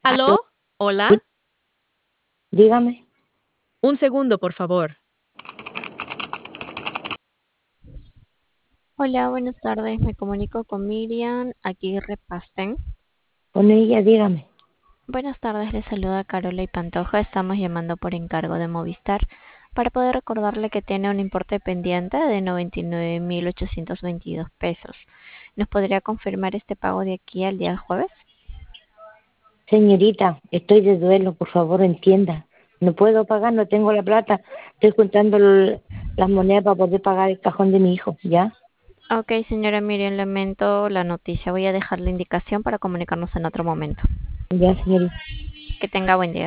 ¿Aló? ¿Aló? Sí, ¿Hola? dígame. Un segundo, por favor. Hola, buenas tardes. Me comunico con Miriam Aguirre Pastén. Con ella, dígame. Buenas tardes, le saluda Carola y Pantoja. Estamos llamando por encargo de Movistar para poder recordarle que tiene un importe pendiente de 99.822 pesos. ¿Nos podría confirmar este pago de aquí al día jueves? Señorita, estoy de duelo, por favor, entienda. No puedo pagar, no tengo la plata. Estoy juntando las monedas para poder pagar el cajón de mi hijo, ¿ya? Ok, señora Miriam, lamento la noticia. Voy a dejar la indicación para comunicarnos en otro momento. Ya, señorita. Que tenga buen día.